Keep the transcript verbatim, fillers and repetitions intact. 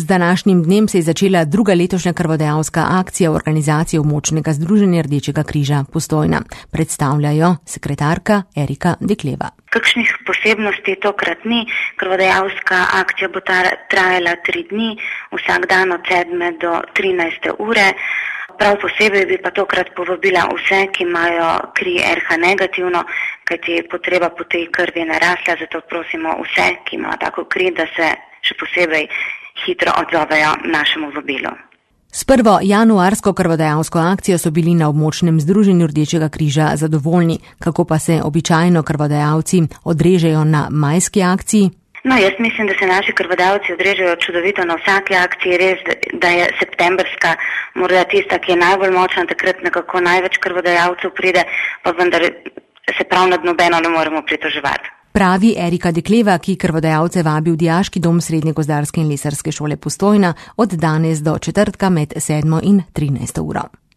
Z današnjim dnem se je začela druga letošnja krvodajalska akcija organizacije Območnega združenja Rdečega križa Postojna. Predstavljajo sekretarka Erika Dekleva. Kakšnih posebnosti tokrat ni. Krvodajalska akcija bo trajala tri dni, vsak dan od sedme do trinajste ure. Prav posebej bi pa tokrat povabila vse, ki imajo kri er ha negativno, kajti potreba po tej krvi je narasla, zato prosimo vse, ki imajo tako kri, da se še posebej hitro odzovejo našemu vabilu. S prvo januarsko krvodajalsko akcijo so bili na Območnem združenju Rdečega križa zadovoljni. Kako pa se običajno krvodajalci odrežejo na majski akciji? No, jaz mislim, da se naši krvodajalci odrežejo čudovito na vsaki akciji. Res, da je septembrska morda tista, ki je najbolj močna, takrat nekako največ krvodajalcev pride, pa vendar se prav nad nobeno ne moremo pritoževati. Pravi Erika Dekleva, ki krvodajalce vabi v Dijaški dom Srednje gozdarske in lesarske šole Postojna od danes do četrtka med sedmo in trinajsto uro.